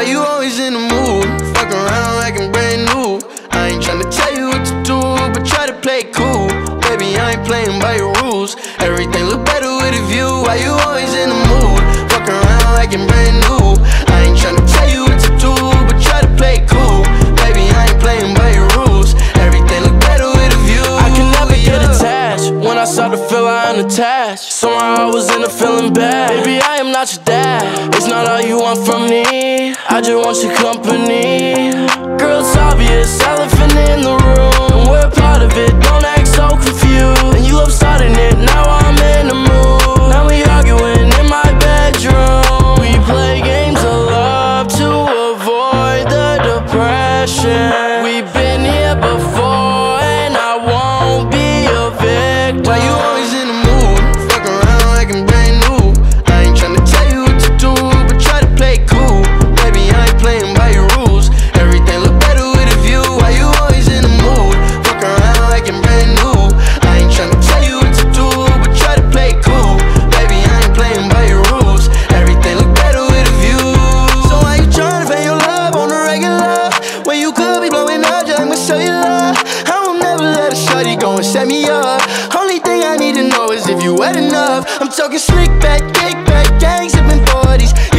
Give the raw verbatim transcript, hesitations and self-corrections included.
you always in the mood? Fuck around like I'm brand new. I ain't tryna tell you what to do, but try to play it cool. Baby, I ain't playing by your rules. Everything look better with a view. Why you always in the mood? Fuck around like I'm brand new. I ain't tryna tell you what to do, but try to play it cool. Baby, I ain't playing by your rules. Everything look better with a view. I can never get attached. When I start to feel I unattached, somehow I was in a feeling bad. Baby, I am not your dad. It's not all you want from me. I just want your company. Girl, it's obvious, elephant in the room. We're part of it, don't act so confused. And you love starting it, now I'm in the mood. Now we arguing in my bedroom. We play games of love to avoid the depression. We've been here before and I won't be a victim. Why you always in the mood? Fuck around like I'm brand new. I ain't tryna tell you what to do, but try to play it cool. Baby, I ain't playing by your rules. Everything look better with a view. Why you always in the mood? Fuck around like I'm brand new. I ain't tryna tell you what to do, but try to play it cool. Baby, I ain't playing by your rules. Everything look better with a view. So why you tryna pay your love on the regular when you could be blowing up just like my cellular? I won't never let a shorty go and set me up. Only thing I need to know is if you wet enough. I'm talking slick back, kick back, gang sipping forties.